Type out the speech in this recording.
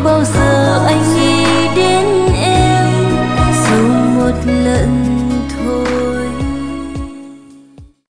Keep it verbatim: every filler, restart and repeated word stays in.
bao giờ anh nghĩ đến em, dù một lần